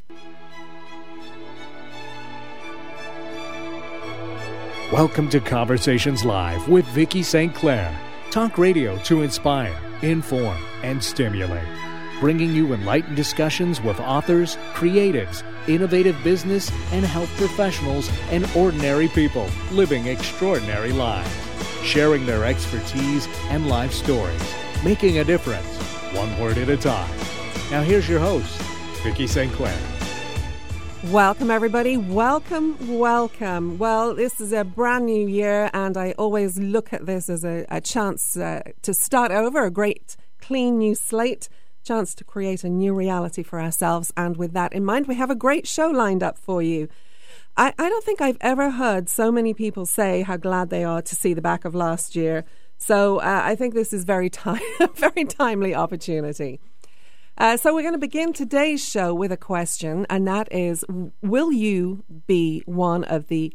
Welcome to Conversations Live with Vicki St. Clair. Talk radio to inspire, inform, and stimulate. Bringing you enlightened discussions with authors, creatives, innovative business and health professionals, and ordinary people living extraordinary lives. Sharing their expertise and life stories. Making a difference, one word at a time. Now here's your host, Vicki St. Clair. Welcome, everybody. Welcome. Well, this is a brand new year, and I always look at this as a chance to start over, a great, clean new slate, chance to create a new reality for ourselves. And with that in mind, we have a great show lined up for you. I don't think I've ever heard so many people say how glad they are to see the back of last year. So I think this is very timely opportunity. So we're going to begin today's show with a question, and that is, will you be one of the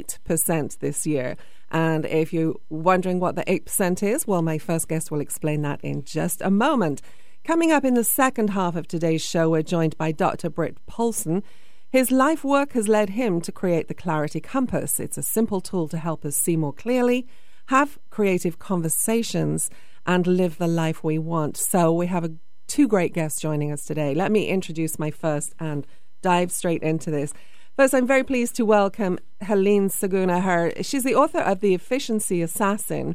8% this year? And if you're wondering what the 8% is, well, my first guest will explain that in just a moment. Coming up in the second half of today's show, we're joined by Dr. Britt Poulsen. His life work has led him to create the Clarity Compass. It's a simple tool to help us see more clearly, have creative conversations, and live the life we want. So we have two great guests joining us today. Let me introduce my first and dive straight into this. First, I'm very pleased to welcome Helene Segura. She's the author of The Efficiency Assassin,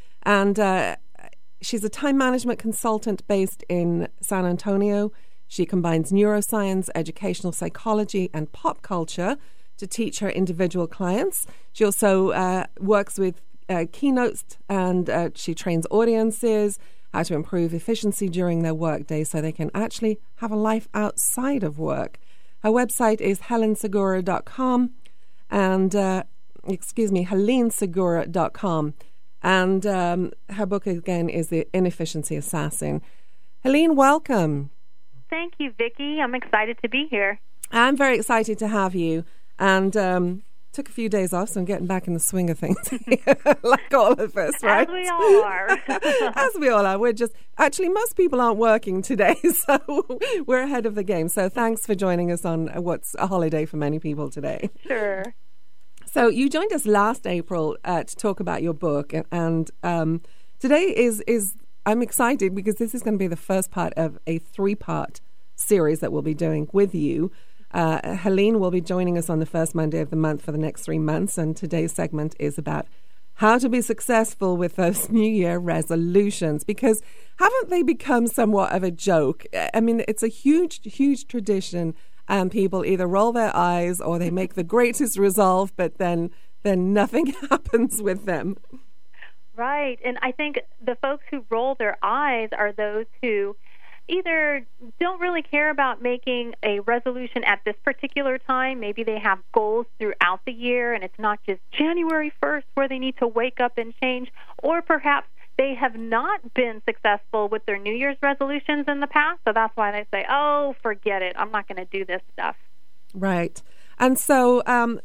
and she's a time management consultant based in San Antonio. She combines neuroscience, educational psychology, and pop culture to teach her individual clients. She also works with keynotes, and she trains audiences how to improve efficiency during their workday so they can actually have a life outside of work. Her website is helensegura.com and helenesegura.com. And her book again is The Inefficiency Assassin. Helene, welcome. Thank you, Vicki. I'm excited to be here. I'm very excited to have you. And took a few days off, so I'm getting back in the swing of things, like all of us, right? As we all are. As we all are. We're just, actually, most people aren't working today, so we're ahead of the game. So thanks for joining us on what's a holiday for many people today. Sure. So you joined us last April to talk about your book, and today is I'm excited because this is going to be the first part of a 3-part series that we'll be doing with you. Helene will be joining us on the first Monday of the month for the next 3 months, and today's segment is about how to be successful with those New Year resolutions, because haven't they become somewhat of a joke? I mean, it's a huge tradition, and people either roll their eyes or they make the greatest resolve, but then nothing happens with them. Right, and I think the folks who roll their eyes are those who either don't really care about making a resolution at this particular time. Maybe they have goals throughout the year, and it's not just January 1st where they need to wake up and change, or perhaps they have not been successful with their New Year's resolutions in the past, so that's why they say, oh, forget it, I'm not going to do this stuff. Right. And so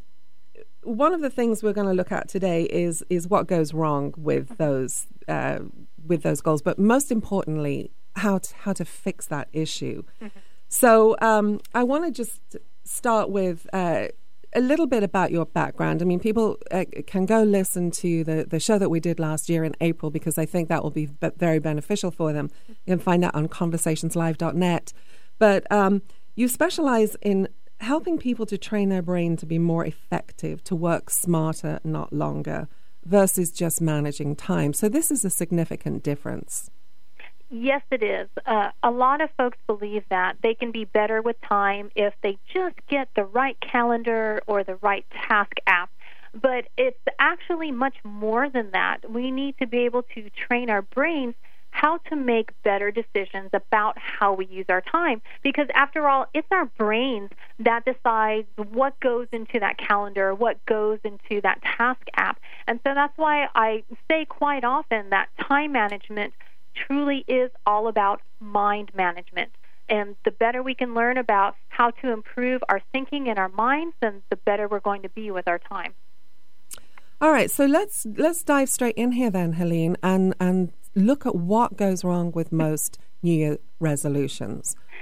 one of the things we're going to look at today is what goes wrong with those goals, but most importantly, how to fix that issue. Mm-hmm. So I want to just start with a little bit about your background. I mean, people can go listen to the show that we did last year in April, because I think that will be very beneficial for them. You can find that on conversationslive.net. But you specialize in helping people to train their brain to be more effective, to work smarter, not longer, versus just managing time. So this is a significant difference. Yes, it is. A lot of folks believe that they can be better with time if they just get the right calendar or the right task app. But it's actually much more than that. We need to be able to train our brains how to make better decisions about how we use our time. Because after all, it's our brains that decides what goes into that calendar, what goes into that task app. And so that's why I say quite often that time management truly is all about mind management. And the better we can learn about how to improve our thinking and our minds, then the better we're going to be with our time. All right, so let's dive straight in here then, Helene, and look at what goes wrong with most New Year resolutions.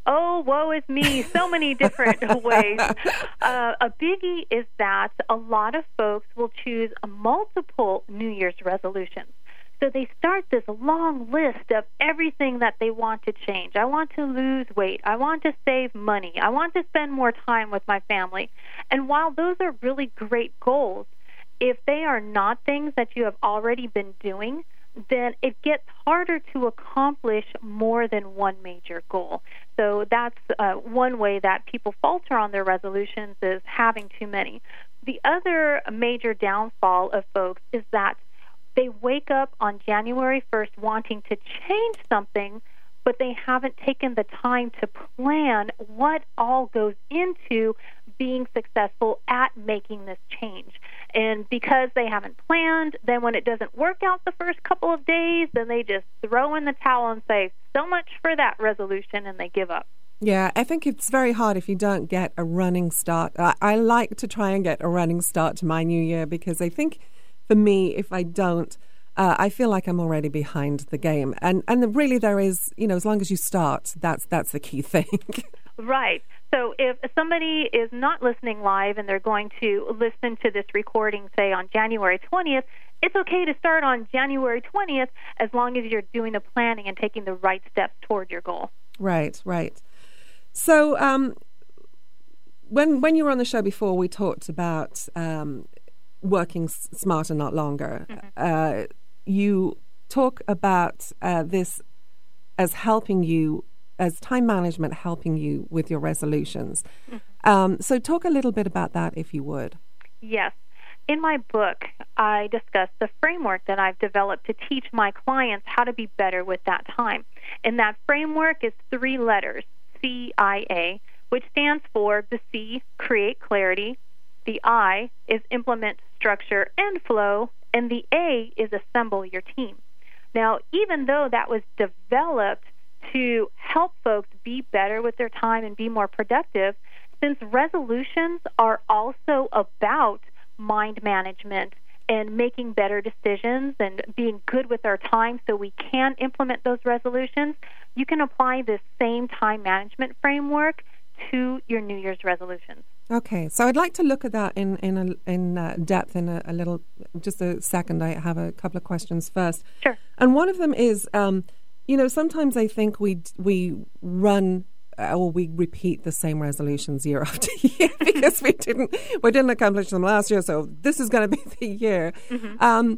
Oh, woe is me, so many different ways. A biggie is that a lot of folks will choose multiple New Year's resolutions. So they start this long list of everything that they want to change. I want to lose weight. I want to save money. I want to spend more time with my family. And while those are really great goals, if they are not things that you have already been doing, then it gets harder to accomplish more than one major goal. So that's one way that people falter on their resolutions, is having too many. The other major downfall of folks is that they wake up on January 1st wanting to change something, but they haven't taken the time to plan what all goes into being successful at making this change. And because they haven't planned, then when it doesn't work out the first couple of days, then they just throw in the towel and say, so much for that resolution, and they give up. Yeah, I think it's very hard if you don't get a running start. I like to try and get a running start to my new year, because I think for me, if I don't, I feel like I'm already behind the game. And really there is, as long as you start, that's the key thing. Right. So if somebody is not listening live and they're going to listen to this recording, say, on January 20th, it's okay to start on January 20th as long as you're doing the planning and taking the right steps toward your goal. Right. So when you were on the show before, we talked about working smarter, not longer. Mm-hmm. You talk about this as helping you, as time management helping you with your resolutions. Mm-hmm. So talk a little bit about that, if you would. Yes. In my book, I discuss the framework that I've developed to teach my clients how to be better with that time. And that framework is 3 letters, CIA, which stands for the C, create clarity, the I is implement structure and flow, and the A is assemble your team. Now, even though that was developed to help folks be better with their time and be more productive, since resolutions are also about mind management and making better decisions and being good with our time so we can implement those resolutions, you can apply this same time management framework to your New Year's resolutions. Okay, so I'd like to look at that in depth in a little, just a second. I have a couple of questions first. Sure. And one of them is, sometimes I think we run or we repeat the same resolutions year after year because we didn't accomplish them last year, so this is going to be the year. Mm-hmm.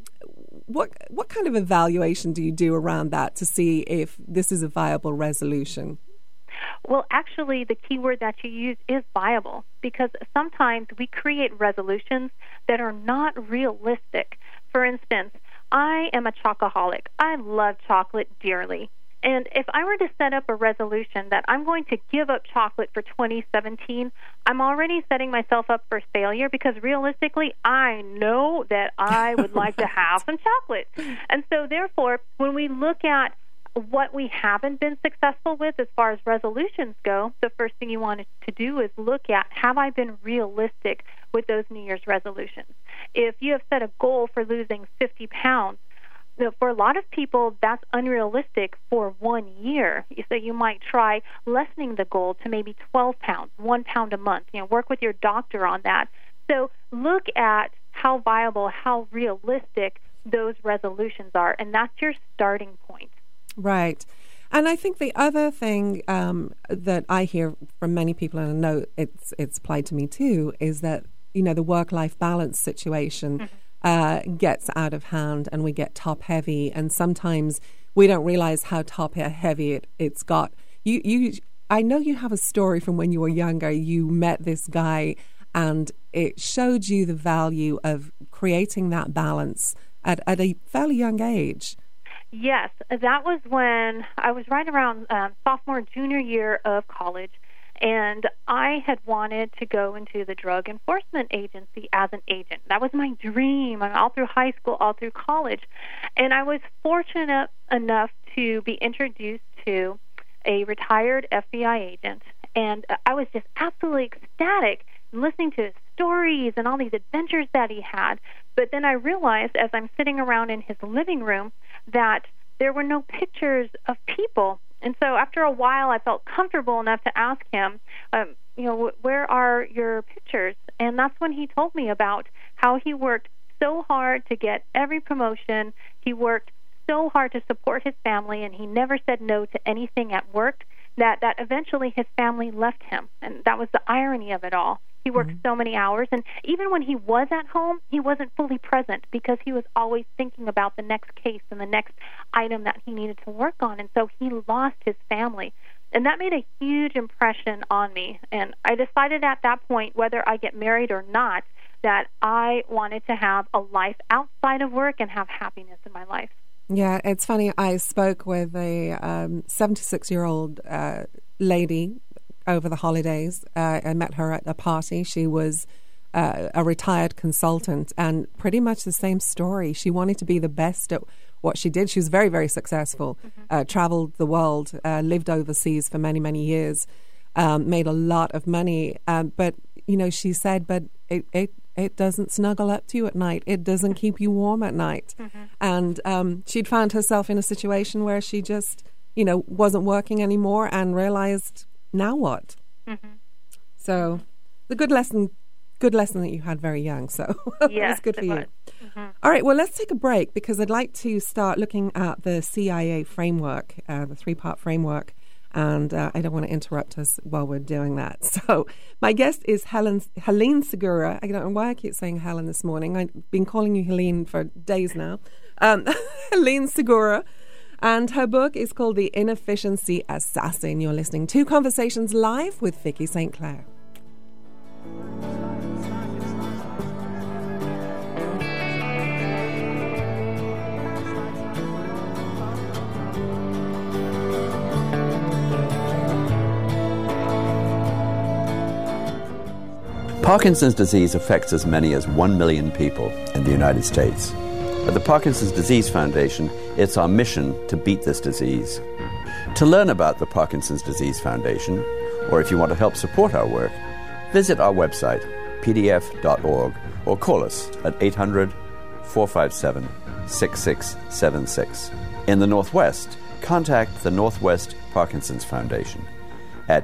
What kind of evaluation do you do around that to see if this is a viable resolution? Well, actually, the key word that you use is viable, because sometimes we create resolutions that are not realistic. For instance, I am a chocoholic. I love chocolate dearly. And if I were to set up a resolution that I'm going to give up chocolate for 2017, I'm already setting myself up for failure, because realistically, I know that I would like to have some chocolate. And so therefore, when we look at what we haven't been successful with as far as resolutions go, the first thing you want to do is look at, have I been realistic with those New Year's resolutions? If you have set a goal for losing 50 pounds, for a lot of people, that's unrealistic for 1 year. So you might try lessening the goal to maybe 12 pounds, 1 pound a month. Work with your doctor on that. So look at how viable, how realistic those resolutions are, and that's your starting point. Right. And I think the other thing that I hear from many people, and I know it's applied to me too, is that, the work-life balance situation gets out of hand and we get top-heavy, and sometimes we don't realize how top-heavy it's got. I know you have a story from when you were younger. You met this guy and it showed you the value of creating that balance at a fairly young age. Yes, that was when I was right around sophomore, junior year of college, and I had wanted to go into the Drug Enforcement Agency as an agent. That was my dream, all through high school, all through college. And I was fortunate enough to be introduced to a retired FBI agent, and I was just absolutely ecstatic listening to his stories and all these adventures that he had. But then I realized, as I'm sitting around in his living room, that there were no pictures of people And so after a while, I felt comfortable enough to ask him, where are your pictures? And that's when he told me about how he worked so hard to get every promotion. He worked so hard to support his family, and he never said no to anything at work, that eventually his family left him. And that was the irony of it all. He worked so many hours, and even when he was at home, he wasn't fully present because he was always thinking about the next case and the next item that he needed to work on, and so he lost his family. And that made a huge impression on me, and I decided at that point, whether I get married or not, that I wanted to have a life outside of work and have happiness in my life. Yeah, it's funny. I spoke with a 76-year-old lady over the holidays. I met her at a party. She was a retired consultant, and pretty much the same story. She wanted to be the best at what she did. She was very, very successful, traveled the world, lived overseas for many, many years, made a lot of money. But, she said, but it doesn't snuggle up to you at night. It doesn't keep you warm at night. And she'd found herself in a situation where she just, wasn't working anymore and realized, now what? So the good lesson that you had very young. So yes, that's good for you. All right, well, let's take a break because I'd like to start looking at the CIA framework, the 3-part framework. And I don't want to interrupt us while we're doing that. So my guest is Helene Segura. I don't know why I keep saying Helen this morning. I've been calling you Helene for days now. Helene Segura. And her book is called The Inefficiency Assassin. You're listening to Conversations Live with Vicki St. Clair. Parkinson's disease affects as many as 1 million people in the United States. At the Parkinson's Disease Foundation, it's our mission to beat this disease. To learn about the Parkinson's Disease Foundation, or if you want to help support our work, visit our website, pdf.org, or call us at 800-457-6676. In the Northwest, contact the Northwest Parkinson's Foundation at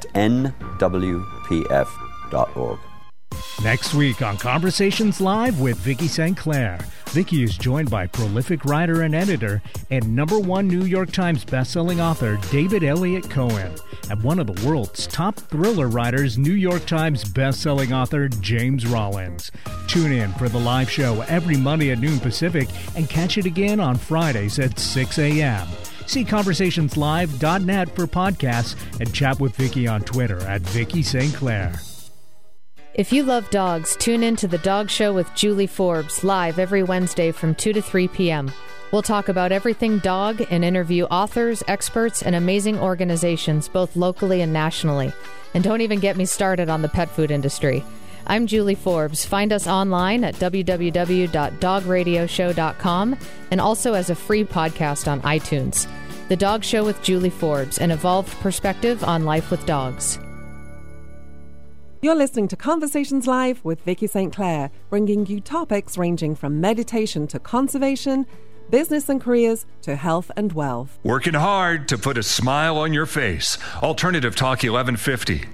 nwpf.org. Next week on Conversations Live with Vicki St. Clair, Vicki is joined by prolific writer and editor and #1 New York Times bestselling author David Elliott Cohen and one of the world's top thriller writers, New York Times bestselling author James Rollins. Tune in for the live show every Monday at noon Pacific and catch it again on Fridays at 6 a.m. See conversationslive.net for podcasts and chat with Vicki on Twitter at Vicki St. Clair. If you love dogs, tune in to The Dog Show with Julie Forbes, live every Wednesday from 2 to 3 p.m. We'll talk about everything dog and interview authors, experts, and amazing organizations, both locally and nationally. And don't even get me started on the pet food industry. I'm Julie Forbes. Find us online at www.dogradioshow.com and also as a free podcast on iTunes. The Dog Show with Julie Forbes, an evolved perspective on life with dogs. You're listening to Conversations Live with Vicki St. Clair, bringing you topics ranging from meditation to conservation, business and careers to health and wealth. Working hard to put a smile on your face. Alternative Talk 1150.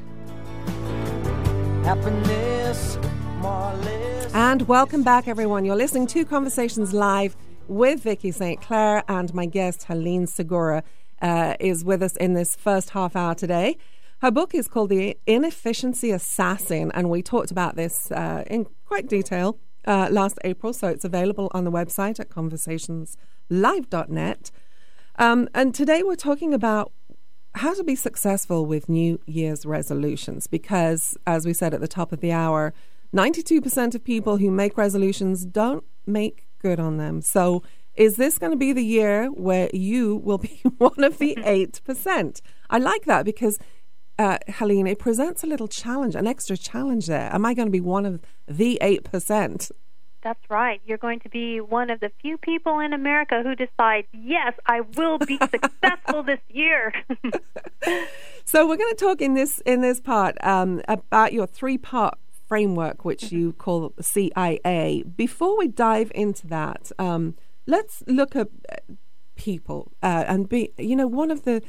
Happiness, more or less. And welcome back, everyone. You're listening to Conversations Live with Vicki St. Clair, and my guest, Helene Segura, is with us in this first half hour today. Her book is called The Inefficiency Assassin, and we talked about this in quite detail last April, so it's available on the website at conversationslive.net. And today we're talking about how to be successful with New Year's resolutions, because, as we said at the top of the hour, 92% of people who make resolutions don't make good on them. So is this going to be the year where you will be one of the 8%? I like that because Helene, it presents a little challenge, an extra challenge there. Am I going to be one of the 8%? That's right. You're going to be one of the few people in America who decides, yes, I will be successful this year. So we're going to talk in this part about your 3-part framework, which you call CIA. Before we dive into that, let's look at people and be, one of the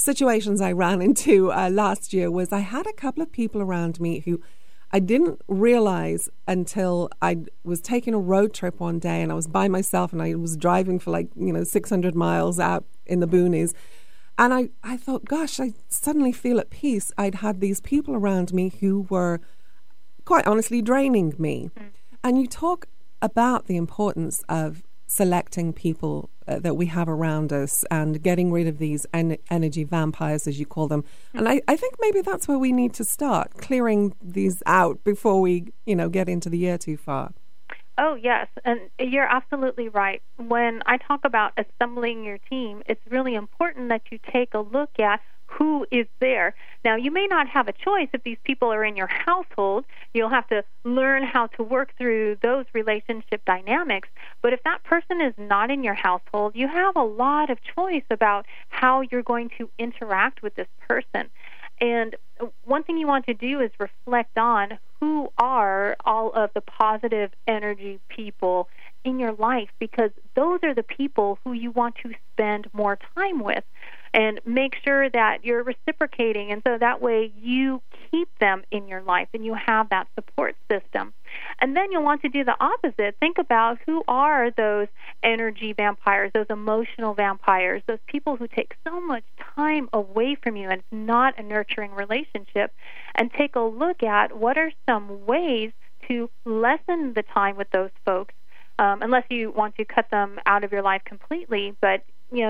situations I ran into last year was I had a couple of people around me who I didn't realize until I was taking a road trip one day, and I was by myself, and I was driving for 600 miles out in the boonies. And I thought, gosh, I suddenly feel at peace. I'd had these people around me who were quite honestly draining me. And you talk about the importance of selecting people that we have around us and getting rid of these energy vampires, as you call them. And I think maybe that's where we need to start, clearing these out before we, get into the year too far. Oh, yes, and you're absolutely right. When I talk about assembling your team, it's really important that you take a look at who is there. Now, you may not have a choice if these people are in your household. You'll have to learn how to work through those relationship dynamics. But if that person is not in your household, you have a lot of choice about how you're going to interact with this person. And one thing you want to do is reflect on who are all of the positive energy people in your life, because those are the people who you want to spend more time with. And make sure that you're reciprocating, and so that way you keep them in your life and you have that support system. And then you'll want to do the opposite. Think about who are those energy vampires, those emotional vampires, those people who take so much time away from you and it's not a nurturing relationship. And take a look at what are some ways to lessen the time with those folks, unless you want to cut them out of your life completely. But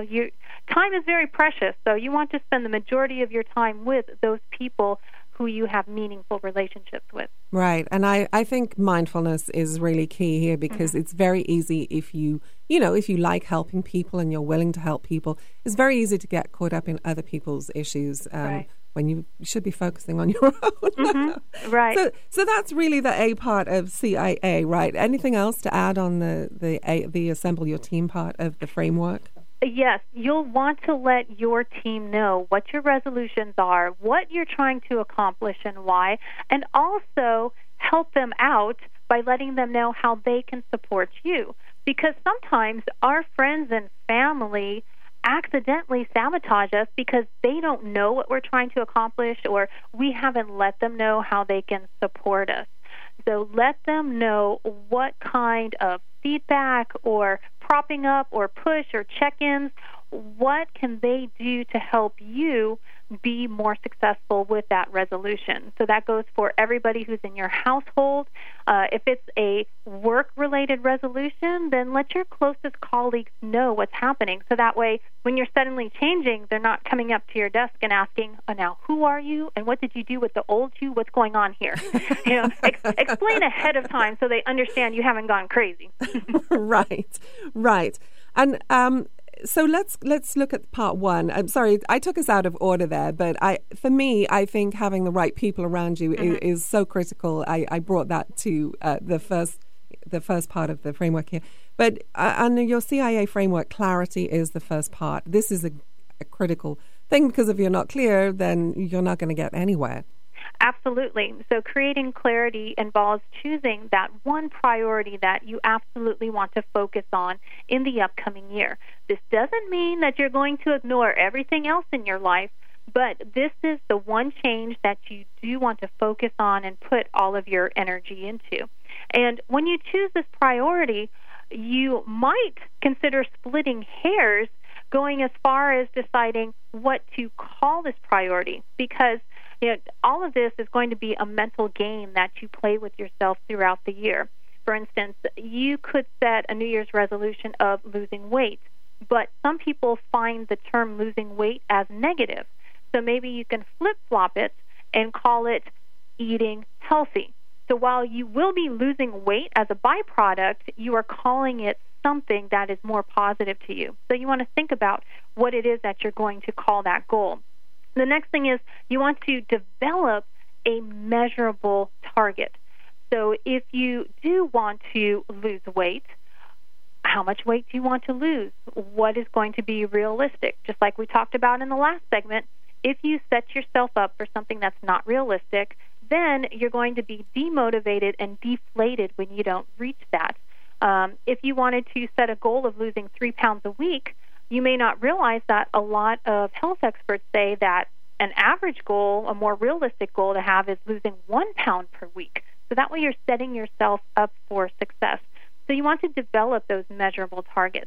time is very precious, so you want to spend the majority of your time with those people who you have meaningful relationships with. Right, and I think mindfulness is really key here, because it's very easy if you like helping people and you're willing to help people, it's very easy to get caught up in other people's issues when you should be focusing on your own. Right. So that's really the A part of CIA, right? Anything else to add on the assemble your team part of the framework? Yes, you'll want to let your team know what your resolutions are, what you're trying to accomplish and why, and also help them out by letting them know how they can support you. Because sometimes our friends and family accidentally sabotage us because they don't know what we're trying to accomplish, or we haven't let them know how they can support us. So let them know what kind of feedback or propping up or push or check-ins, what can they do to help you be more successful with that resolution. So that goes for everybody who's in your household. If it's a work-related resolution, then let your closest colleagues know what's happening. So that way, when you're suddenly changing, they're not coming up to your desk and asking, oh, now, who are you? And what did you do with the old you? What's going on here? Explain ahead of time so they understand you haven't gone crazy. Right. And so let's look at part one. I'm sorry, I took us out of order there, but for me, I think having the right people around you is so critical. I brought that to the first part of the framework here. But under your CIA framework, clarity is the first part. This is a critical thing, because if you're not clear, then you're not going to get anywhere. Absolutely. So creating clarity involves choosing that one priority that you absolutely want to focus on in the upcoming year. This doesn't mean that you're going to ignore everything else in your life, but this is the one change that you do want to focus on and put all of your energy into. And when you choose this priority, you might consider splitting hairs, going as far as deciding what to call this priority, because all of this is going to be a mental game that you play with yourself throughout the year. For instance, you could set a New Year's resolution of losing weight, but some people find the term losing weight as negative. So maybe you can flip-flop it and call it eating healthy. So while you will be losing weight as a byproduct, you are calling it something that is more positive to you. So you want to think about what it is that you're going to call that goal. The next thing is you want to develop a measurable target. So if you do want to lose weight, how much weight do you want to lose? What is going to be realistic? Just like we talked about in the last segment, if you set yourself up for something that's not realistic, then you're going to be demotivated and deflated when you don't reach that. If you wanted to set a goal of losing 3 pounds a week, you may not realize that a lot of health experts say that an average goal, a more realistic goal to have, is losing 1 pound per week. So that way you're setting yourself up for success. So you want to develop those measurable targets.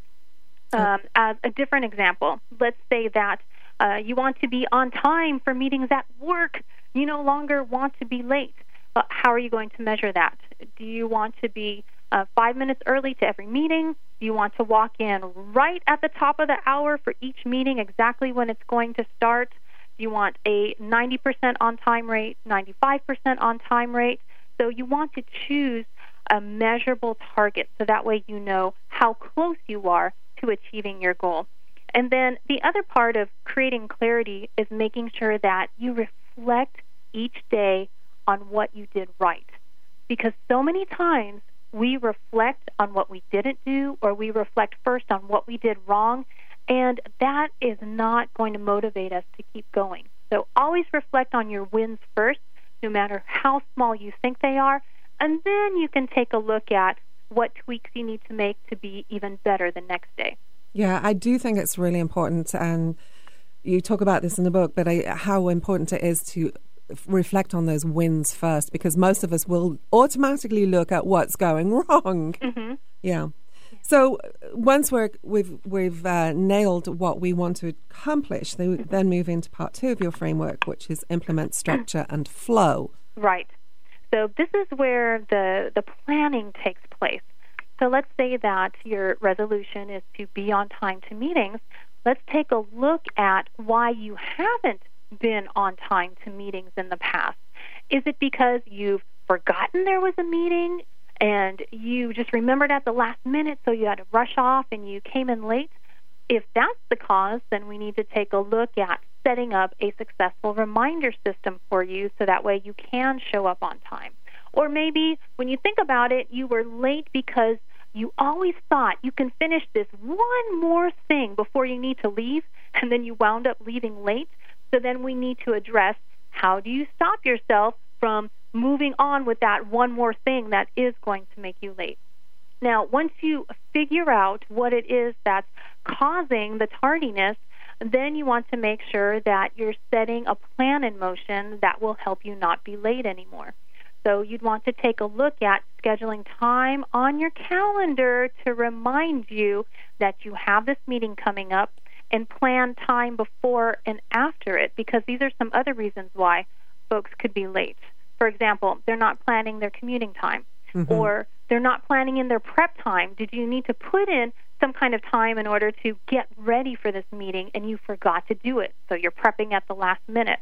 As a different example, let's say that you want to be on time for meetings at work. You no longer want to be late. How are you going to measure that? Do you want to be 5 minutes early to every meeting? Do you want to walk in right at the top of the hour for each meeting, exactly when it's going to start? Do you want a 90% on-time rate, 95% on-time rate? So you want to choose a measurable target so that way you know how close you are to achieving your goal. And then the other part of creating clarity is making sure that you reflect each day on what you did right. Because so many times we reflect on what we didn't do, or we reflect first on what we did wrong, and that is not going to motivate us to keep going. So always reflect on your wins first, no matter how small you think they are, and then you can take a look at what tweaks you need to make to be even better the next day. Yeah, I do think it's really important, and you talk about this in the book, but how important it is to reflect on those wins first, because most of us will automatically look at what's going wrong. Mm-hmm. Yeah. So once we've nailed what we want to accomplish, then move into part 2 of your framework, which is implement, structure, and flow. Right. So this is where the planning takes place. So let's say that your resolution is to be on time to meetings. Let's take a look at why you haven't been on time to meetings in the past. Is it because you've forgotten there was a meeting and you just remembered at the last minute, so you had to rush off and you came in late? If that's the cause, then we need to take a look at setting up a successful reminder system for you so that way you can show up on time. Or maybe when you think about it, you were late because you always thought you can finish this one more thing before you need to leave, and then you wound up leaving late. So then we need to address, how do you stop yourself from moving on with that one more thing that is going to make you late? Now, once you figure out what it is that's causing the tardiness, then you want to make sure that you're setting a plan in motion that will help you not be late anymore. So you'd want to take a look at scheduling time on your calendar to remind you that you have this meeting coming up, and plan time before and after it, because these are some other reasons why folks could be late. For example, they're not planning their commuting time, or they're not planning in their prep time. Did you need to put in some kind of time in order to get ready for this meeting, and you forgot to do it, so you're prepping at the last minute?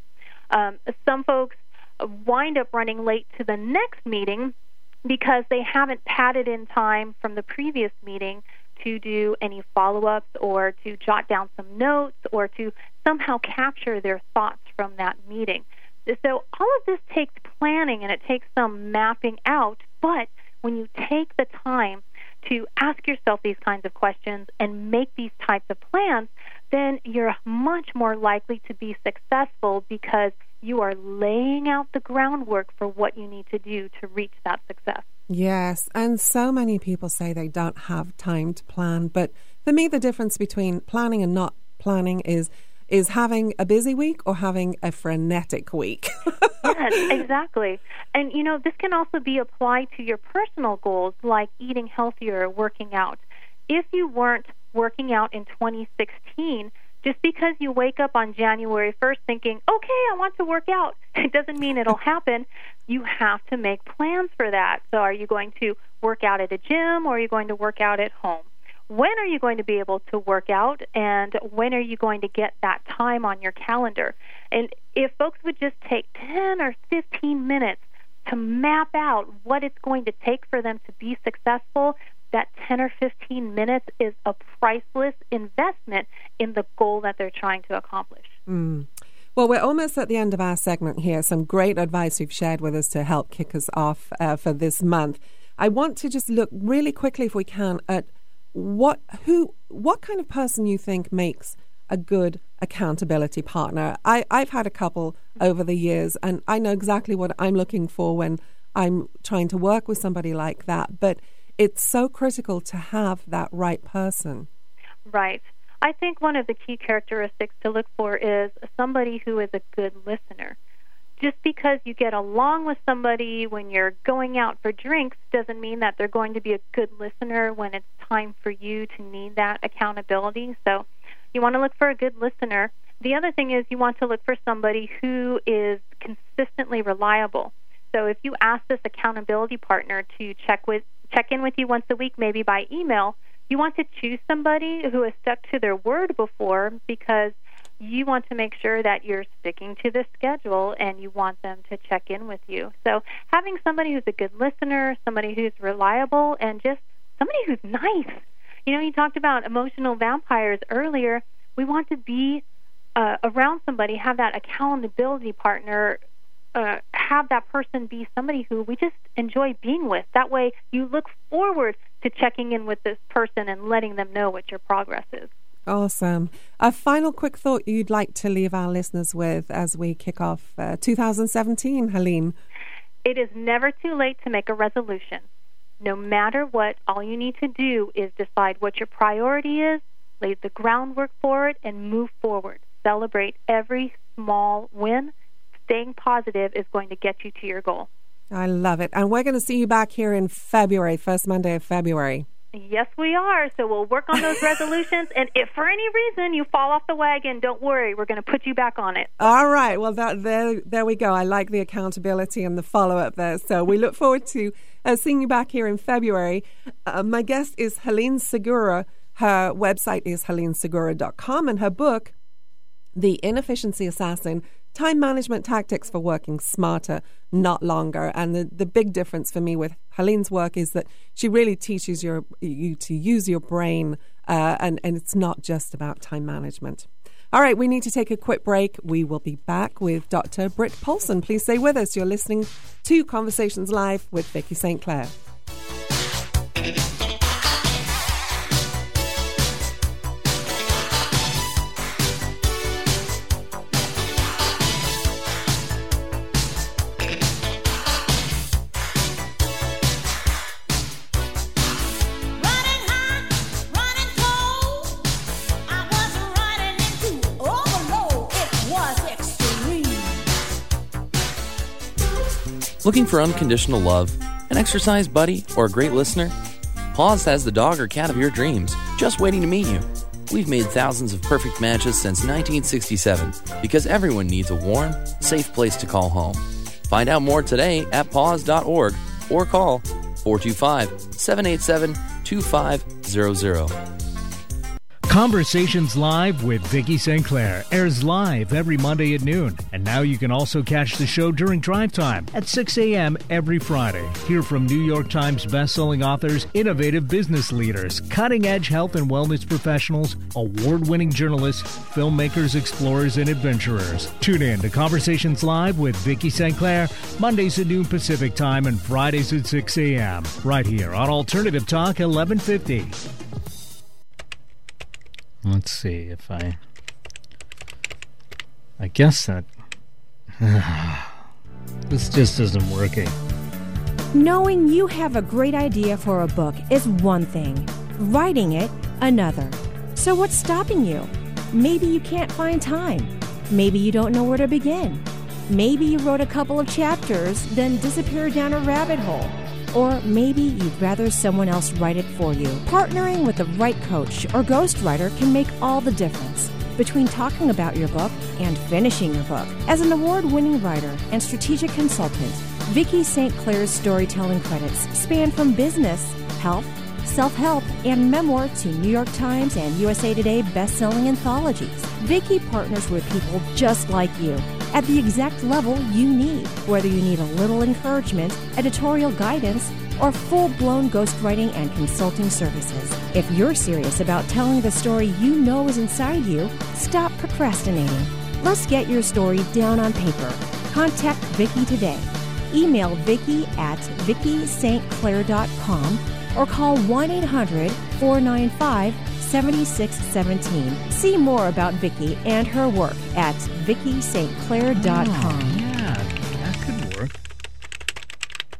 Some folks wind up running late to the next meeting because they haven't padded in time from the previous meeting to do any follow-ups or to jot down some notes or to somehow capture their thoughts from that meeting. So all of this takes planning and it takes some mapping out, but when you take the time to ask yourself these kinds of questions and make these types of plans, then you're much more likely to be successful because you are laying out the groundwork for what you need to do to reach that success. Yes, and so many people say they don't have time to plan, but for me the difference between planning and not planning is having a busy week or having a frenetic week. Yes, exactly. And, this can also be applied to your personal goals, like eating healthier or working out. If you weren't working out in 2016, just because you wake up on January 1st thinking, okay, I want to work out, it doesn't mean it'll happen. You have to make plans for that. So are you going to work out at a gym, or are you going to work out at home? When are you going to be able to work out, and when are you going to get that time on your calendar? And if folks would just take 10 or 15 minutes to map out what it's going to take for them to be successful, that 10 or 15 minutes is a priceless investment in the goal that they're trying to accomplish. Well, we're almost at the end of our segment here. Some great advice you've shared with us to help kick us off for this month. I want to just look really quickly, if we can, at what kind of person you think makes a good accountability partner. I've had a couple over the years, and I know exactly what I'm looking for when I'm trying to work with somebody like that. But it's so critical to have that right person. Right. I think one of the key characteristics to look for is somebody who is a good listener. Just because you get along with somebody when you're going out for drinks doesn't mean that they're going to be a good listener when it's time for you to need that accountability. So you want to look for a good listener. The other thing is you want to look for somebody who is consistently reliable. So if you ask this accountability partner to check in with you once a week, maybe by email, you want to choose somebody who has stuck to their word before, because you want to make sure that you're sticking to the schedule and you want them to check in with you. So having somebody who's a good listener, somebody who's reliable, and just somebody who's nice. You know, you talked about emotional vampires earlier. We want to be around somebody, have that accountability partner, have that person be somebody who we just enjoy being with. That way you look forward to checking in with this person and letting them know what your progress is. Awesome. A final quick thought you'd like to leave our listeners with as we kick off 2017, Helene? It is never too late to make a resolution. No matter what, all you need to do is decide what your priority is, lay the groundwork for it, and move forward. Celebrate every small win. Staying positive is going to get you to your goal. I love it. And we're going to see you back here in February, first Monday of February. Yes, we are. So we'll work on those resolutions. And if for any reason you fall off the wagon, don't worry. We're going to put you back on it. All right. Well, there we go. I like the accountability and the follow-up there. So we look forward to seeing you back here in February. My guest is Helene Segura. Her website is helenesegura.com, and her book, The Inefficiency Assassin, Time Management Tactics for Working Smarter, Not Longer. And the big difference for me with Helene's work is that she really teaches you to use your brain, and it's not just about time management. All right, we need to take a quick break. We will be back with Dr. Britt Paulson. Please stay with us. You're listening to Conversations Live with Vicki St. Clair. Looking for unconditional love, an exercise buddy, or a great listener? Paws has the dog or cat of your dreams, just waiting to meet you. We've made thousands of perfect matches since 1967 because everyone needs a warm, safe place to call home. Find out more today at paws.org or call 425-787-2500. Conversations Live with Vicki St. Clair airs live every Monday at noon. And now you can also catch the show during drive time at 6 a.m. every Friday. Hear from New York Times bestselling authors, innovative business leaders, cutting-edge health and wellness professionals, award-winning journalists, filmmakers, explorers, and adventurers. Tune in to Conversations Live with Vicki St. Clair, Mondays at noon Pacific Time and Fridays at 6 a.m. right here on Alternative Talk 1150. Let's see if I guess that this just isn't working. Knowing you have a great idea for a book is one thing, writing it another. So what's stopping you? Maybe you can't find time. Maybe you don't know where to begin. Maybe you wrote a couple of chapters, then disappeared down a rabbit hole. Or maybe you'd rather someone else write it for you. Partnering with the right coach or ghostwriter can make all the difference between talking about your book and finishing your book. As an award-winning writer and strategic consultant, Vicki St. Clair's storytelling credits span from business, health, self-help, and memoir to New York Times and USA Today best-selling anthologies. Vicki partners with people just like you at the exact level you need, whether you need a little encouragement, editorial guidance, or full-blown ghostwriting and consulting services. If you're serious about telling the story you know is inside you, stop procrastinating. Let's get your story down on paper. Contact Vicki today. Email Vicki at VickiSt.Clair.com or call 1-800-495-7617. See more about Vicki and her work at VickiSt.Clair.com. Oh, yeah, that could work.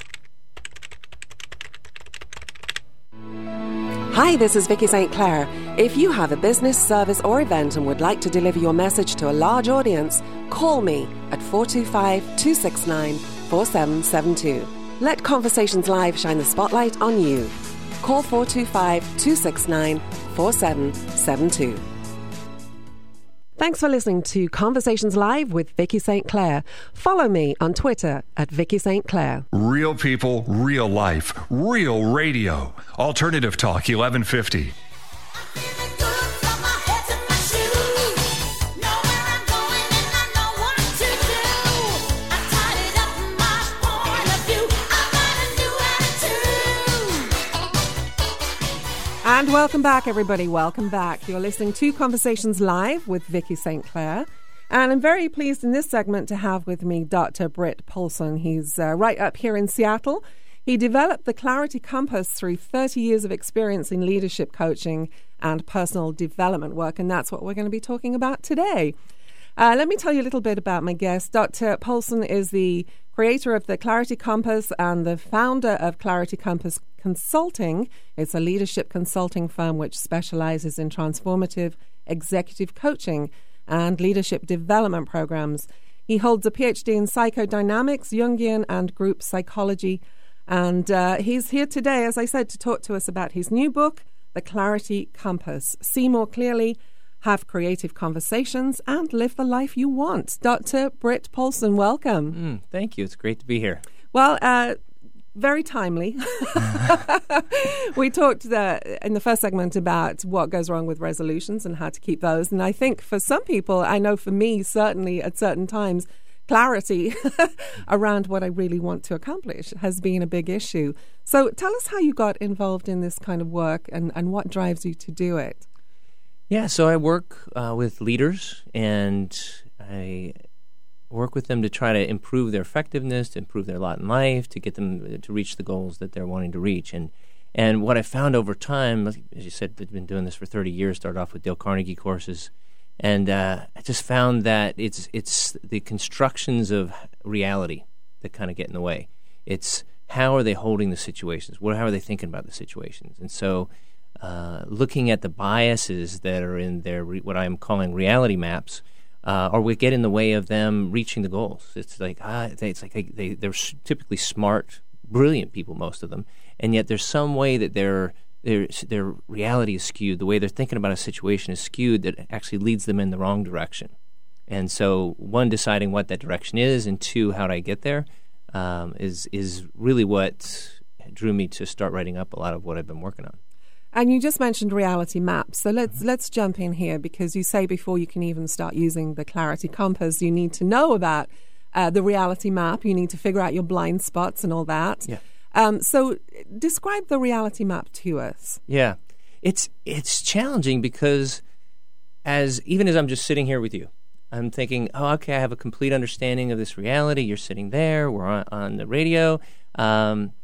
Hi, this is Vicki St. Clair. If you have a business, service, or event and would like to deliver your message to a large audience, call me at 425-269-4772. Let Conversations Live shine the spotlight on you. Call 425-269-4772. Thanks for listening to Conversations Live with Vicky St. Clair. Follow me on Twitter at Vicky St. Clair. Real people, real life, real radio. Alternative Talk 1150. And welcome back, everybody. Welcome back. You're listening to Conversations Live with Vicky St. Clair. And I'm very pleased in this segment to have with me Dr. Britt Paulson. He's right up here in Seattle. He developed the Clarity Compass through 30 years of experience in leadership coaching and personal development work. And that's what we're going to be talking about today. Let me tell you a little bit about my guest. Dr. Paulson is the creator of the Clarity Compass and the founder of Clarity Compass Consulting. It's a leadership consulting firm which specializes in transformative executive coaching and leadership development programs. He holds a PhD in psychodynamics, Jungian and group psychology. And he's here today, as I said, to talk to us about his new book, The Clarity Compass. See more clearly, have creative conversations, and live the life you want. Dr. Britt Paulson, welcome. Thank you. It's great to be here. Well, very timely. We talked in the first segment about what goes wrong with resolutions and how to keep those. And I think for some people, I know for me, certainly at certain times, clarity around what I really want to accomplish has been a big issue. So tell us how you got involved in this kind of work and what drives you to do it. Yeah, so I work with leaders, and I work with them to try to improve their effectiveness, to improve their lot in life, to get them to reach the goals that they're wanting to reach. And what I found over time, as you said, I've been doing this for 30 years, started off with Dale Carnegie courses, and I just found that it's the constructions of reality that kind of get in the way. It's how are they holding the situations? How are they thinking about the situations? And so looking at the biases that are in their what I'm calling reality maps, or we get in the way of them reaching the goals. It's like they're typically smart, brilliant people, most of them, and yet there's some way that their reality is skewed. The way they're thinking about a situation is skewed that actually leads them in the wrong direction. And so, one, deciding what that direction is, and two, how do I get there, is really what drew me to start writing up a lot of what I've been working on. And you just mentioned reality maps. So let's jump in here, because you say before you can even start using the Clarity Compass, you need to know about the reality map. You need to figure out your blind spots and all that. Yeah. So describe the reality map to us. Yeah. It's challenging because even as I'm just sitting here with you, I'm thinking, okay, I have a complete understanding of this reality. You're sitting there. We're on the radio. And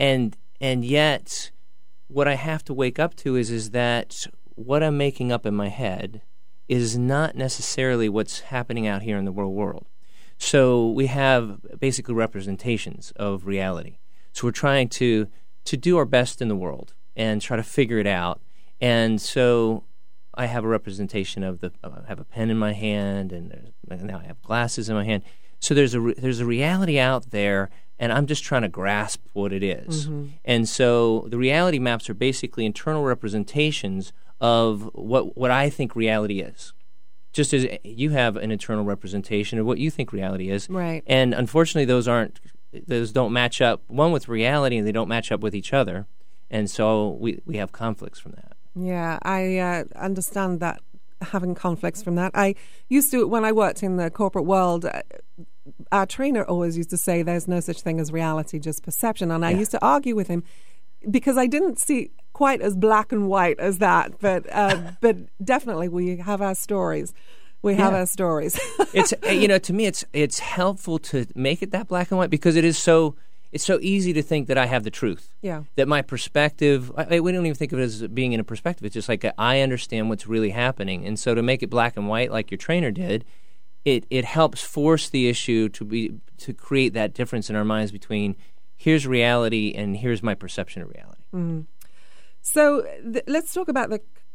yet what I have to wake up to is that what I'm making up in my head is not necessarily what's happening out here in the real world. So we have basically representations of reality. So we're trying to do our best in the world and try to figure it out. And so I have a representation of I have a pen in my hand, and now I have glasses in my hand. So there's a reality out there, and I'm just trying to grasp what it is. Mm-hmm. And so the reality maps are basically internal representations of what I think reality is. Just as you have an internal representation of what you think reality is. Right. And unfortunately those don't match up, one, with reality, and they don't match up with each other. And so we have conflicts from that. Yeah, I understand that, having conflicts from that. I used to, when I worked in the corporate world, our trainer always used to say there's no such thing as reality, just perception. And I used to argue with him because I didn't see quite as black and white as that. But definitely we have our stories. We have our stories. It's to me it's helpful to make it that black and white because it's so easy to think that I have the truth. Yeah. That my perspective, we don't even think of it as being in a perspective. It's just like I understand what's really happening. And so to make it black and white like your trainer did, it helps force the issue to create that difference in our minds between here's reality and here's my perception of reality. Mm-hmm. So let's talk about the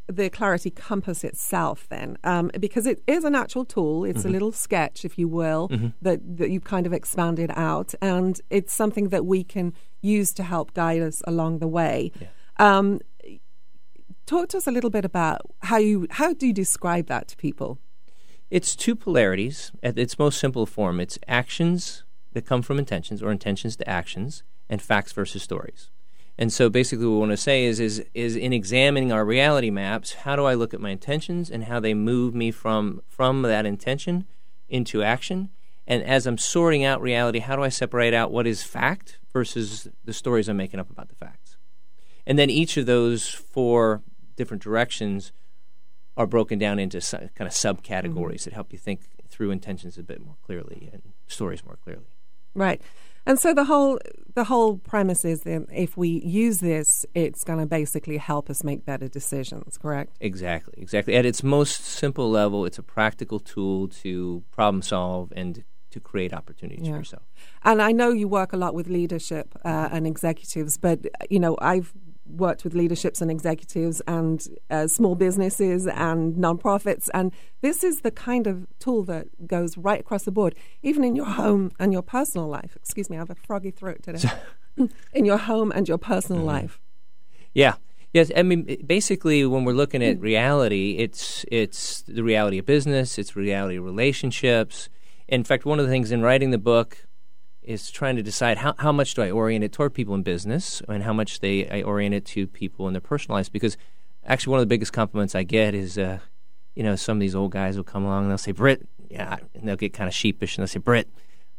the Clarity Compass itself then? Because it is an actual tool. It's a little sketch, if you will, that you've kind of expanded out, and it's something that we can use to help guide us along the way. Yeah. Talk to us a little bit about how do you describe that to people? It's two polarities at its most simple form. It's actions that come from intentions, or intentions to actions, and facts versus stories. And so basically what we want to say is in examining our reality maps, how do I look at my intentions and how they move me from that intention into action? And as I'm sorting out reality, how do I separate out what is fact versus the stories I'm making up about the facts? And then each of those 4 different directions are broken down into kind of subcategories that help you think through intentions a bit more clearly and stories more clearly. Right. And so the whole premise is that if we use this, it's going to basically help us make better decisions, correct? Exactly. At its most simple level, it's a practical tool to problem solve and to create opportunities for yourself. And I know you work a lot with leadership and executives, but, I've worked with leaderships and executives and small businesses and nonprofits, and this is the kind of tool that goes right across the board, even in your home and your personal life. Excuse me, I have a froggy throat today. In your home and your personal life. Yeah. Yes, I mean, basically, when we're looking at reality, it's the reality of business, it's reality of relationships. In fact, one of the things in writing the book is trying to decide how much do I orient it toward people in business and how much I orient it to people in their personal lives. Because actually one of the biggest compliments I get is, some of these old guys will come along and they'll say, Britt, and they'll get kind of sheepish and they'll say, Britt,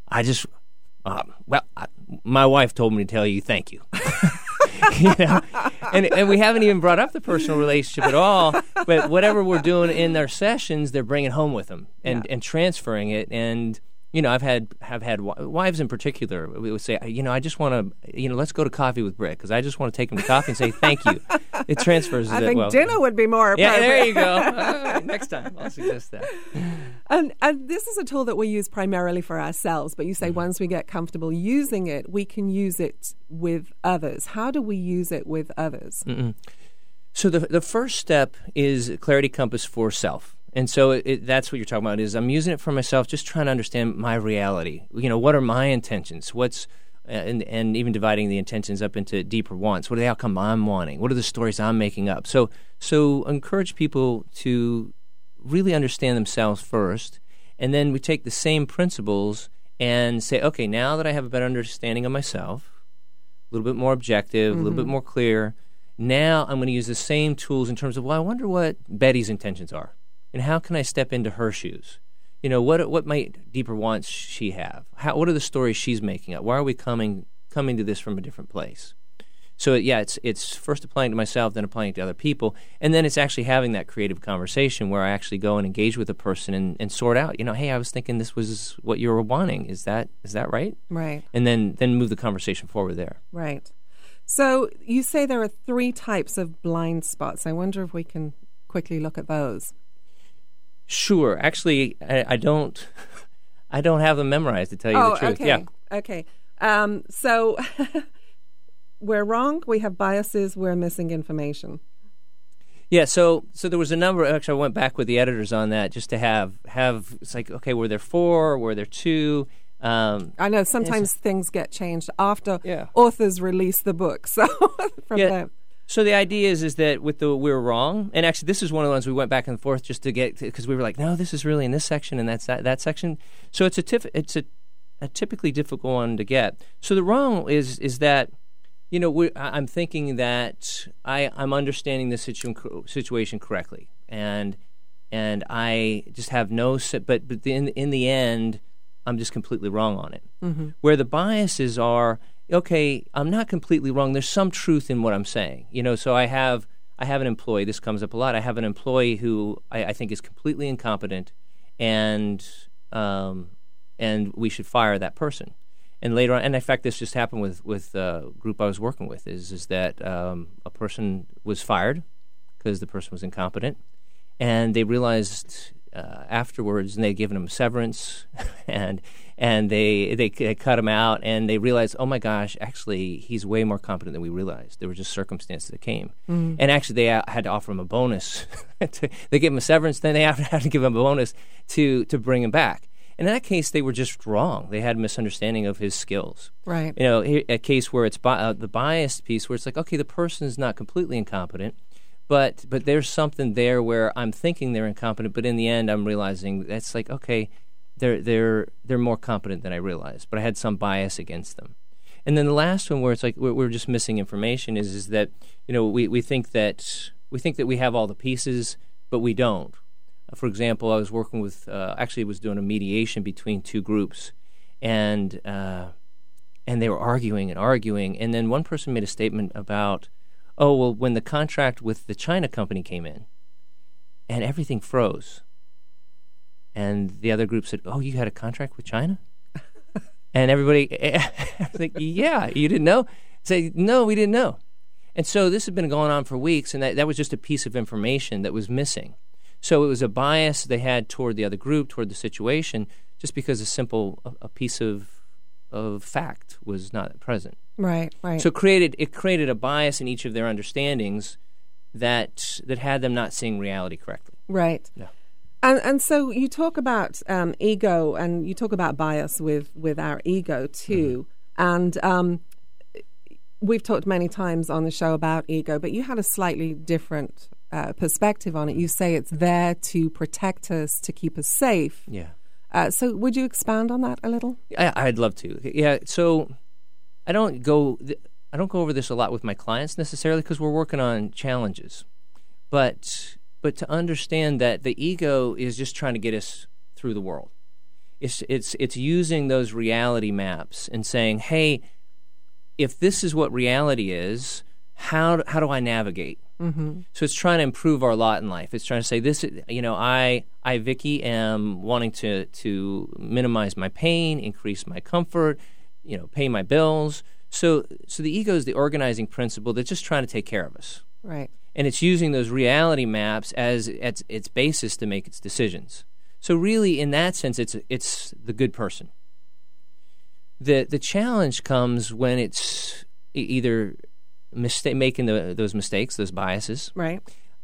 my wife told me to tell you thank you. And we haven't even brought up the personal relationship at all, but whatever we're doing in their sessions, they're bringing home with them and transferring it. And I've had wives in particular. We would say, I just want to, let's go to coffee with Britt because I just want to take them to coffee and say thank you. It transfers. I think dinner would be more appropriate. Yeah, there you go. Next time, I'll suggest that. And this is a tool that we use primarily for ourselves. But you say once we get comfortable using it, we can use it with others. How do we use it with others? So the first step is Clarity Compass for self. And so that's what you're talking about, is I'm using it for myself, just trying to understand my reality. What are my intentions? And even dividing the intentions up into deeper wants. What are the outcome I'm wanting? What are the stories I'm making up? So encourage people to really understand themselves first, and then we take the same principles and say, okay, now that I have a better understanding of myself, a little bit more objective, a little bit more clear, now I'm going to use the same tools in terms of, I wonder what Betty's intentions are. And how can I step into her shoes? What might deeper wants she have? What are the stories she's making up? Why are we coming to this from a different place? So it's first applying to myself, then applying to other people, and then it's actually having that creative conversation where I actually go and engage with a person and sort out. Hey, I was thinking this was what you were wanting. Is that right? Right. And then move the conversation forward there. Right. So you say there are 3 types of blind spots. I wonder if we can quickly look at those. Sure. Actually, I don't have them memorized, to tell you the truth. Okay. Yeah. Okay. So we're wrong. We have biases. We're missing information. Yeah. So there was a number. Actually, I went back with the editors on that just to have. It's like, okay, were there 4? Were there 2? I know sometimes things get changed after authors release the book. So from there. So the idea is that with the we're wrong, and actually this is one of the ones we went back and forth just to get, because we were like, no, this is really in this section and that's that section. So it's a typically difficult one to get. So the wrong is that, I'm thinking that I'm understanding the situation correctly, and I just have but in the end, I'm just completely wrong on it. Where the biases are, okay, I'm not completely wrong. There's some truth in what I'm saying. So I have an employee. This comes up a lot. I have an employee who I think is completely incompetent, and we should fire that person. And later on, and in fact, this just happened with a group I was working with. Is that a person was fired because the person was incompetent, and they realized afterwards, and they'd given him severance, and they cut him out, and they realized, oh my gosh, actually he's way more competent than we realized. There were just circumstances that came, and actually they had to offer him a bonus. They gave him a severance, then they had to give him a bonus to bring him back. And in that case, they were just wrong. They had a misunderstanding of his skills. Right. You know, a case where it's the biased piece, where it's like, okay, the person is not completely incompetent, but there's something there where I'm thinking they're incompetent, but in the end, I'm realizing that's like, okay, they're more competent than I realized, but I had some bias against them. And then the last one, where it's like we're just missing information, is that, you know, we think that we have all the pieces, but we don't. For example, I was working with actually was doing a mediation between two groups, and they were arguing, and then one person made a statement about, oh, well, when the contract with the China company came in, and everything froze. And the other group said, oh, you had a contract with China? And everybody, I was like, yeah, you didn't know? Say, no, we didn't know. And so this had been going on for weeks, and that was just a piece of information that was missing. So it was a bias they had toward the other group, toward the situation, just because a piece of fact was not present. Right. So it created a bias in each of their understandings that had them not seeing reality correctly. Right. Yeah. And so you talk about ego, and you talk about bias with our ego too. Mm-hmm. And we've talked many times on the show about ego, but you had a slightly different perspective on it. You say it's there to protect us, to keep us safe. Yeah. So would you expand on that a little? I'd love to. Yeah. So I don't go over this a lot with my clients necessarily, because we're working on challenges, but to understand that the ego is just trying to get us through the world. It's using those reality maps and saying, hey, if this is what reality is, how do I navigate? Mm-hmm. So it's trying to improve our lot in life. It's trying to say, this, you know, I Vicky, am wanting to minimize my pain, increase my comfort, you know, pay my bills. So the ego is the organizing principle that's just trying to take care of us. Right. And it's using those reality maps as its basis to make its decisions. So really, in that sense, it's the good person. The challenge comes when it's either making those mistakes, those biases, right,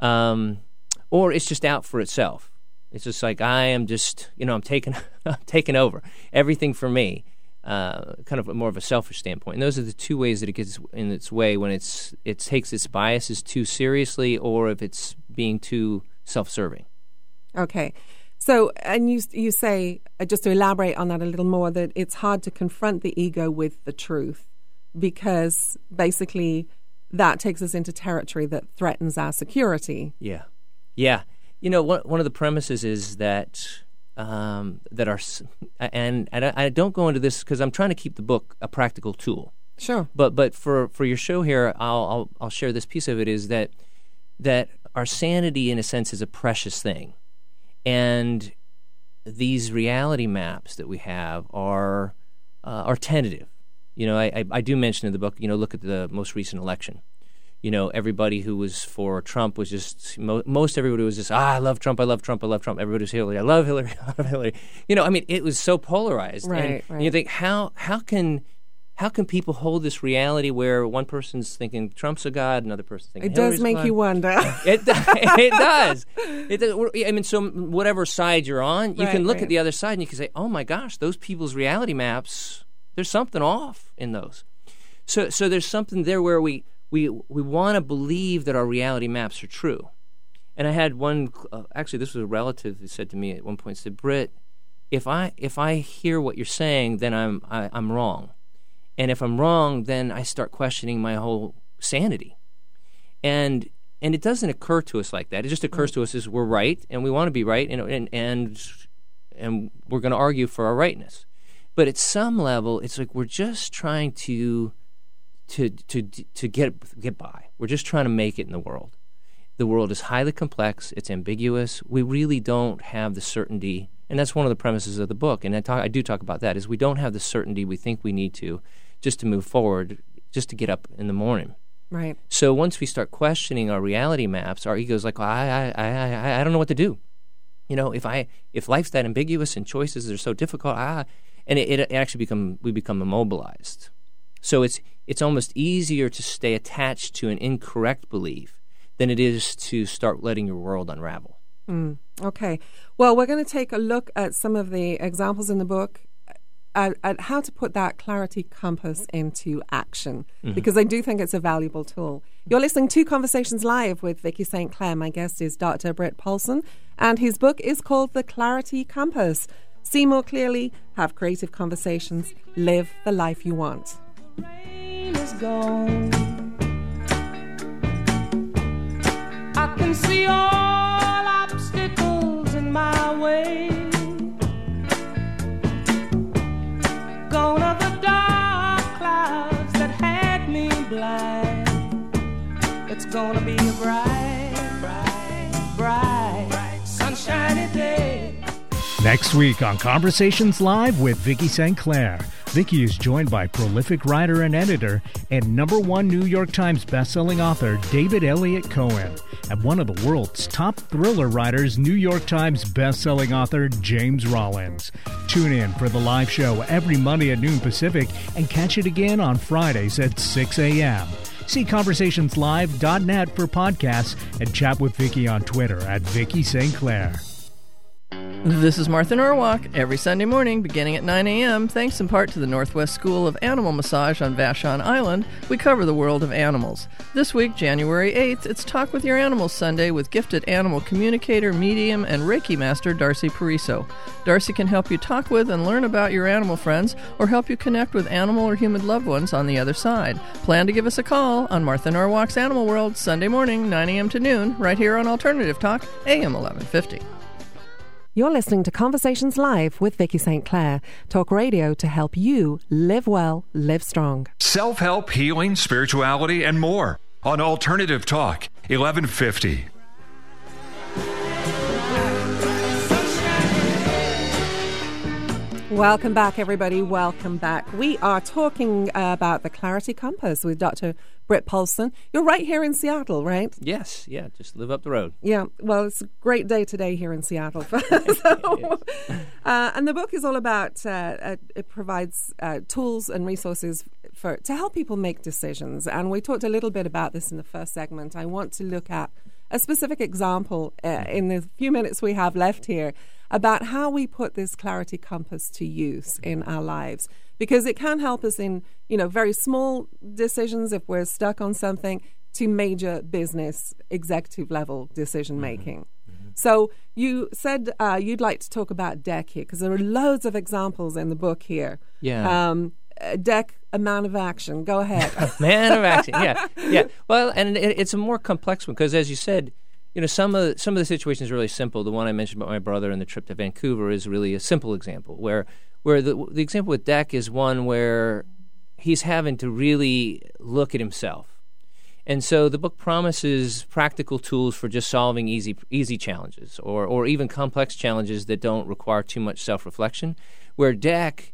or it's just out for itself. It's just like, I am just, you know, I'm taking over everything for me. Kind of more of a selfish standpoint. And those are the two ways that it gets in its way, when it takes its biases too seriously, or if it's being too self-serving. Okay. So, and you say, just to elaborate on that a little more, that it's hard to confront the ego with the truth, because basically that takes us into territory that threatens our security. Yeah. You know, one of the premises is that that are, and I don't go into this because I'm trying to keep the book a practical tool. Sure. But for your show here, I'll share this piece of it, is that our sanity, in a sense, is a precious thing, and these reality maps that we have are tentative. You know, I do mention in the book, you know, look at the most recent election. You know, everybody who was for Trump was just, most everybody was just, I love Trump, I love Trump, I love Trump. Everybody was Hillary, I love Hillary, I love Hillary. You know, I mean, it was so polarized. Right. And you think, how can people hold this reality where one person's thinking Trump's a god, another person's thinking Hillary's a god? It does make you wonder. It does. I mean, so whatever side you're on, you can look at the other side and you can say, oh my gosh, those people's reality maps, there's something off in those. So there's something there where we want to believe that our reality maps are true. And I had one, actually this was a relative who said to me at one point, said, Britt, if I hear what you're saying, then I'm wrong. And if I'm wrong, then I start questioning my whole sanity. And it doesn't occur to us like that. It just occurs to us as we're right, and we want to be right, and we're going to argue for our rightness. But at some level, it's like we're just trying to get by. We're just trying to make it in the world. The world is highly complex. It's ambiguous. We really don't have the certainty, and that's one of the premises of the book. And I do talk about that, is we don't have the certainty we think we need to, just to move forward, just to get up in the morning. Right. So once we start questioning our reality maps, our ego's like, well, I don't know what to do. if life's that ambiguous and choices are so difficult, and it actually we become immobilized. So it's almost easier to stay attached to an incorrect belief than it is to start letting your world unravel. Okay. Well, we're going to take a look at some of the examples in the book at how to put that clarity compass into action, because I do think it's a valuable tool. You're listening to Conversations Live with Vicki St. Clair. My guest is Dr. Britt Paulson, and his book is called The Clarity Compass. See more clearly, have creative conversations, live the life you want. Rain is gone. I can see all obstacles in my way. Gone are the dark clouds that had me blind. It's gonna be a bright, sunshiny day. Next week on Conversations Live with Vicki St. Clair. Vicki is joined by prolific writer and editor and #1 New York Times bestselling author David Elliott Cohen and one of the world's top thriller writers, New York Times bestselling author James Rollins. Tune in for the live show every Monday at noon Pacific and catch it again on Fridays at 6 a.m. See conversationslive.net for podcasts and chat with Vicki on Twitter at Vicki St. Clair. This is Martha Norwalk, every Sunday morning beginning at 9 a.m. Thanks in part to the Northwest School of Animal Massage on Vashon Island, we cover the world of animals. This week, January 8th, it's Talk with Your Animals Sunday with gifted animal communicator, medium, and Reiki master Darcy Pariso. Darcy can help you talk with and learn about your animal friends or help you connect with animal or human loved ones on the other side. Plan to give us a call on Martha Norwalk's Animal World, Sunday morning, 9 a.m. to noon, right here on Alternative Talk, AM 1150. You're listening to Conversations Live with Vicki St. Clair. Talk radio to help you live well, live strong. Self-help, healing, spirituality, and more on Alternative Talk, 1150. Welcome back, everybody. Welcome back. We are talking about the Clarity Compass with Dr. Britt Paulson. You're right here in Seattle, right? Yes, yeah, just live up the road. Yeah, well, it's a great day today here in Seattle. And the book is all about, it provides tools and resources to help people make decisions. And we talked a little bit about this in the first segment. I want to look at a specific example in the few minutes we have left here about how we put this clarity compass to use in our lives, because it can help us in, very small decisions if we're stuck on something to major business executive level decision making. So you said you'd like to talk about DEC here, because there are loads of examples in the book here. Yeah. DEC, a man of action. Go ahead. A man of action. Yeah. Well, and it's a more complex one because, as you said, some of the situations are really simple. The one I mentioned about my brother and the trip to Vancouver is really a simple example, where the example with DEC is one where he's having to really look at himself. And so the book promises practical tools for just solving easy challenges or even complex challenges that don't require too much self-reflection, where DEC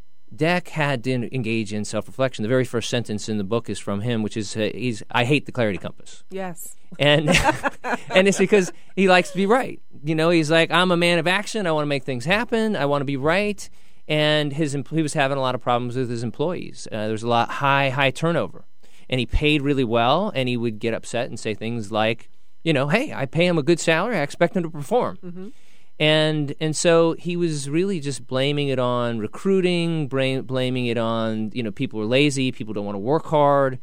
had to engage in self-reflection. The very first sentence in the book is from him, which is, I hate the clarity compass. Yes. And it's because he likes to be right. He's like, I'm a man of action. I want to make things happen. I want to be right. And he was having a lot of problems with his employees. There was a lot high turnover. And he paid really well, and he would get upset and say things like, hey, I pay him a good salary. I expect him to perform. Mm-hmm. And so he was really just blaming it on recruiting, blaming it on, people are lazy, people don't want to work hard.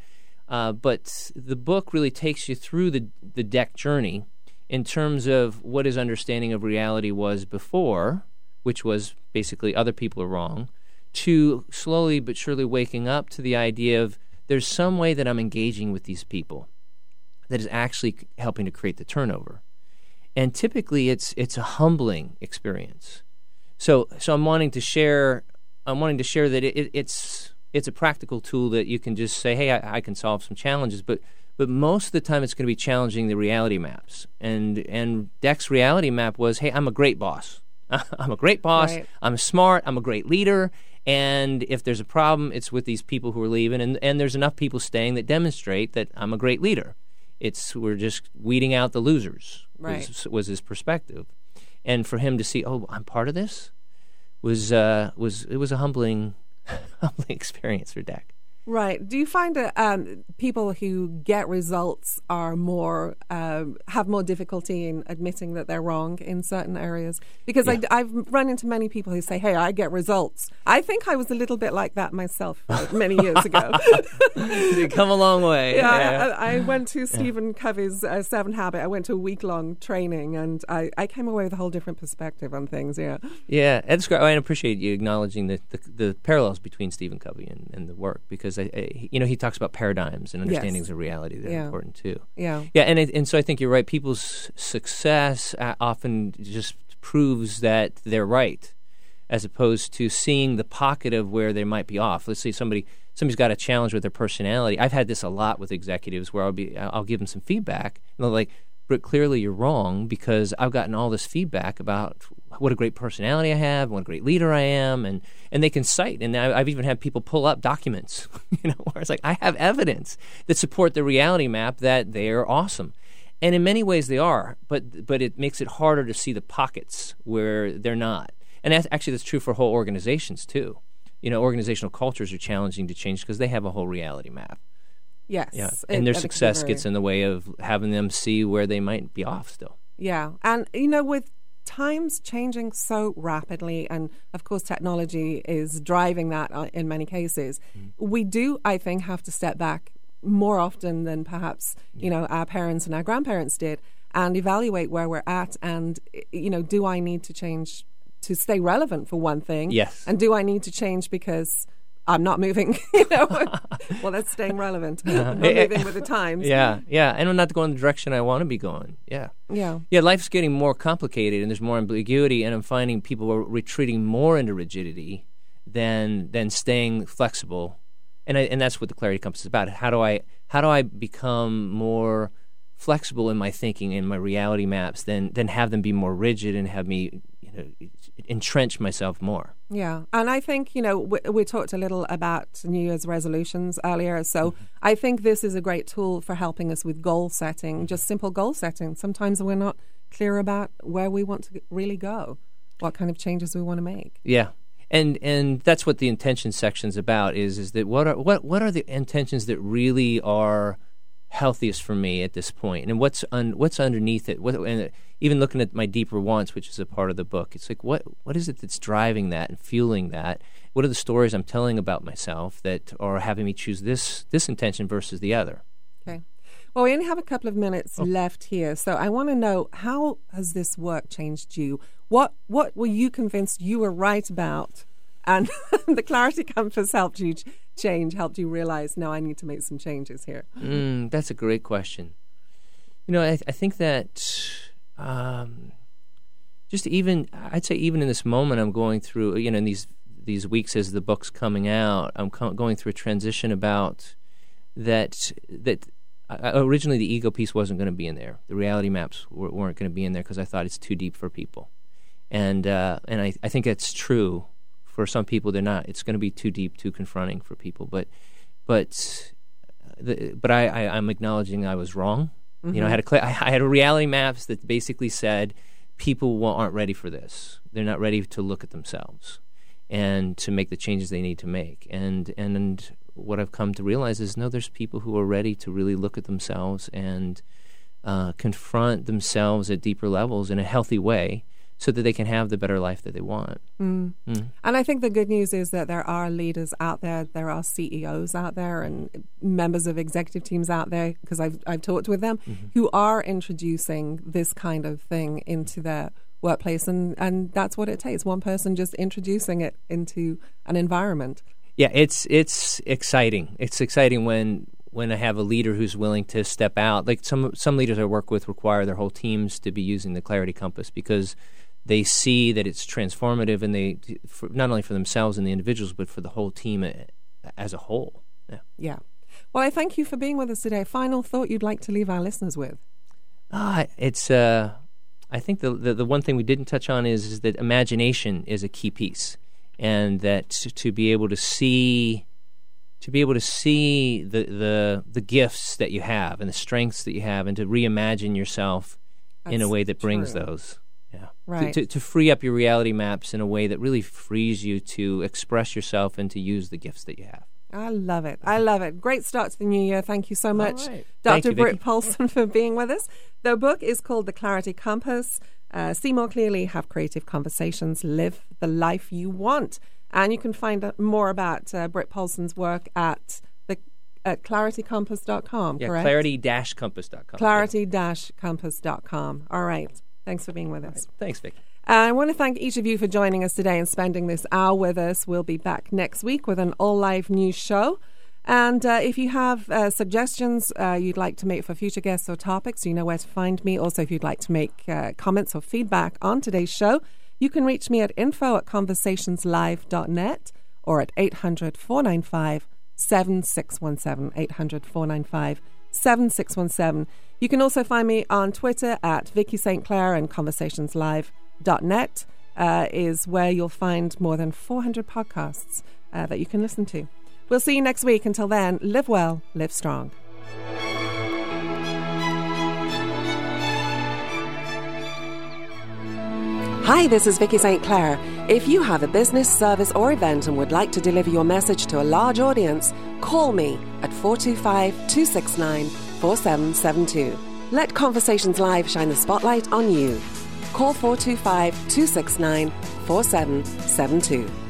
But the book really takes you through the DEC journey in terms of what his understanding of reality was before, which was basically other people are wrong, to slowly but surely waking up to the idea of there's some way that I'm engaging with these people that is actually helping to create the turnover. And typically, it's a humbling experience. So I'm wanting to share that it's a practical tool that you can just say, hey, I can solve some challenges. But most of the time, it's going to be challenging the reality maps. And DEC's reality map was, hey, I'm a great boss. I'm a great boss. Right. I'm smart. I'm a great leader. And if there's a problem, it's with these people who are leaving. And there's enough people staying that demonstrate that I'm a great leader. We're just weeding out the losers, right. was his perspective. And for him to see, oh, I'm part of this, was a humbling experience for Dak. Right. Do you find that people who get results are more have more difficulty in admitting that they're wrong in certain areas? Because I've run into many people who say, "Hey, I get results." I think I was a little bit like that myself many years ago. You've come a long way. Yeah, I went to Stephen Covey's 7 Habits. I went to a week-long training, and I came away with a whole different perspective on things. Yeah. Yeah, that's great. I appreciate you acknowledging the parallels between Stephen Covey and the work, because he talks about paradigms and understandings of reality that are important too. Yeah, and so I think you're right. People's success often just proves that they're right, as opposed to seeing the pocket of where they might be off. Let's say somebody's got a challenge with their personality. I've had this a lot with executives where I'll give them some feedback, and they're like, "But clearly you're wrong, because I've gotten all this feedback about what a great personality I have, what a great leader I am," and they can cite. And I've even had people pull up documents, where it's like, I have evidence that support the reality map that they're awesome. And in many ways they are, but it makes it harder to see the pockets where they're not. And that's true for whole organizations too. Organizational cultures are challenging to change because they have a whole reality map. Yes. Yeah. And their success gets in the way of having them see where they might be off still. Yeah. And, with times changing so rapidly, and of course technology is driving that in many cases, we do, I think, have to step back more often than perhaps, our parents and our grandparents did, and evaluate where we're at. And, do I need to change to stay relevant, for one thing? Yes. And do I need to change because I'm not moving, well, that's staying relevant. I'm not moving with the times. Yeah, and I'm not going the direction I want to be going. Yeah. Life's getting more complicated, and there's more ambiguity, and I'm finding people are retreating more into rigidity than staying flexible, and that's what the Clarity Compass is about. How do I become more flexible in my thinking, in my reality maps, than have them be more rigid and have me entrench myself more. Yeah, and I think, we talked a little about New Year's resolutions earlier, so I think this is a great tool for helping us with goal setting, just simple goal setting. Sometimes we're not clear about where we want to really go, what kind of changes we want to make. Yeah. And that's what the intention section's about, is that what are the intentions that really are healthiest for me at this point, and what's underneath it. And even looking at my deeper wants, which is a part of the book, it's like what is it that's driving that and fueling that? What are the stories I'm telling about myself that are having me choose this intention versus the other? Okay. Well, we only have a couple of minutes left here, so I want to know, how has this work changed you? What were you convinced you were right about, and the Clarity Compass helped you helped you realize, no, I need to make some changes here? That's a great question. I think that I'd say even in this moment I'm going through, in these weeks as the book's coming out, I'm going through a transition about that originally the ego piece wasn't going to be in there. The reality maps weren't going to be in there because I thought it's too deep for people. And I think that's true. For some people, they're not. It's going to be too deep, too confronting for people. But I'm acknowledging I was wrong. Mm-hmm. I had a reality maps that basically said people aren't ready for this. They're not ready to look at themselves and to make the changes they need to make. And what I've come to realize is, no, there's people who are ready to really look at themselves and confront themselves at deeper levels in a healthy way, so that they can have the better life that they want. And I think the good news is that there are leaders out there, there are CEOs out there, and members of executive teams out there, because I've talked with them, who are introducing this kind of thing into their workplace, and that's what it takes. One person just introducing it into an environment. Yeah, it's exciting. It's exciting when I have a leader who's willing to step out. Like some leaders I work with require their whole teams to be using the Clarity Compass because they see that it's transformative, and not only for themselves and the individuals, but for the whole team as a whole. Yeah. Well, I thank you for being with us today. Final thought you'd like to leave our listeners with? I think the one thing we didn't touch on is that imagination is a key piece, and that to be able to see the gifts that you have and the strengths that you have, and to reimagine yourself in a way that brings those. Yeah. Right. To free up your reality maps in a way that really frees you to express yourself and to use the gifts that you have. I love it. I love it. Great start to the new year. Thank you so much, right. Dr. Thank you, Britt Vicki. Paulson, for being with us. The book is called The Clarity Compass. See more clearly, have creative conversations, live the life you want. And you can find more about Britt Paulson's work at claritycompass.com, correct? Clarity-compass.com. Clarity-compass.com. All right. Thanks for being with us. Right. Thanks, Vicki. I want to thank each of you for joining us today and spending this hour with us. We'll be back next week with an all-live news show. And if you have suggestions you'd like to make for future guests or topics, you know where to find me. Also, if you'd like to make comments or feedback on today's show, you can reach me at info@conversationslive.net or at 800-495-7617, 800-495-7617. You can also find me on Twitter at Vicki St. Clair, and conversationslive.net is where you'll find more than 400 podcasts that you can listen to. We'll see you next week. Until then, live well, live strong. Hi, this is Vicki St. Clair. If you have a business, service or event and would like to deliver your message to a large audience, call me at 425-269-4772. Let Conversations Live shine the spotlight on you. Call 425-269-4772.